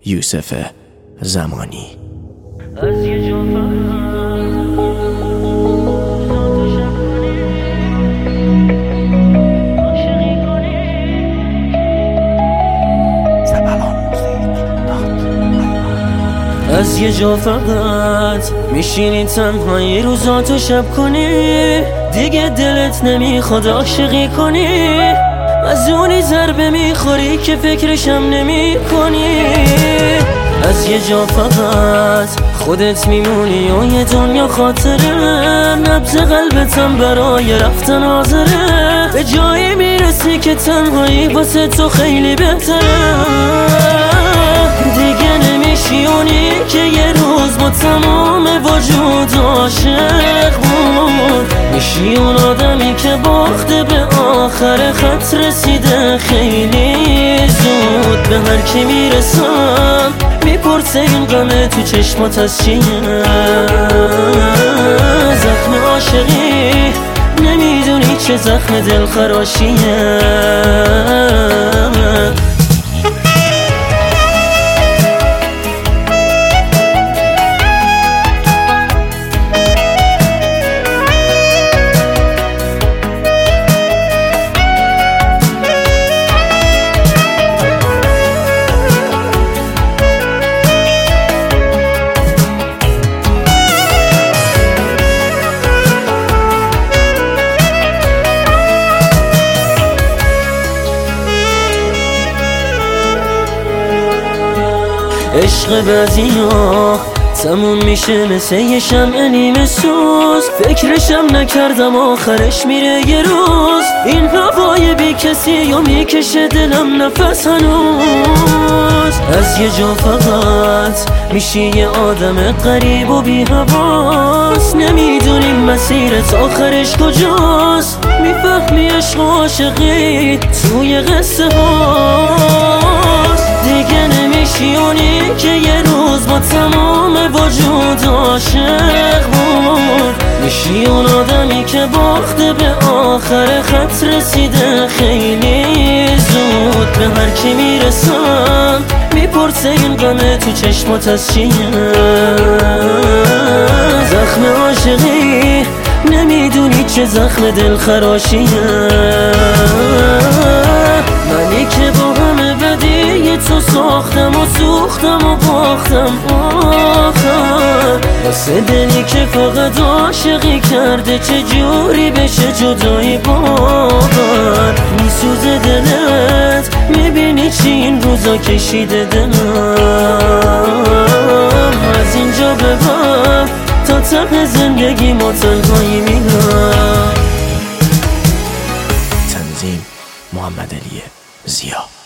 یوسف زمانی. از یه جا از یه جا فقط میشینی تنهایی روزاتو شب کنی، دیگه دلت نمیخواد عاشقی کنی، از اونی ضربه میخوری که فکرشم نمی کنی. از یه جا فقط خودت میمونی و یه دنیا خاطره، نبض قلبتم برای رفتن حاضره، به جایی میرسی که تنهایی واسه تو خیلی بهتره. دیگه نمیشی اونی که یه روز با تمام وجود عاشق بود، میشی اون آدمی که باخته به آخر خط رسیده خیلی زود. به هر کی میرسم میپرسه این غمه تو چشمات از چیه، زخم عاشقی نمیدونی چه زخم دلخراشیه. عشق بعضیا تموم میشه مثل یه شمع نیمه سوز، فکرشم نکردم آخرش میره یه روز. این هوای بی کسی و میکشه دلم نفس هنوز. از یه جا فقط میشی یه آدم غریب و بی حواس، نمیدونی مسیرت آخرش کجاست، میفهمی عشق و عاشقی توی قصه هاست. دیگه نمیشی اونی که یه روز با تمام وجود عاشق بود، میشی اون آدمی که باخته به آخر خط رسیده خیلی زود. به هر کی میرسم میپرسه این غمه تو چشمات از چیه، زخم عاشقی نمیدونی چه زخم دلخراشیه. منی که با همه بدی تو ساختم و سوختم و باختم آخر، واسه دلی که فقط عاشقی کرده چه جوری بشه جدایی باور. میسوزه دلت میبینی چی این روزا کشیده دلم، از اینجا به بعد تا ته زندگی ما تنهایی میرم. تنظیم محمد علی زیا.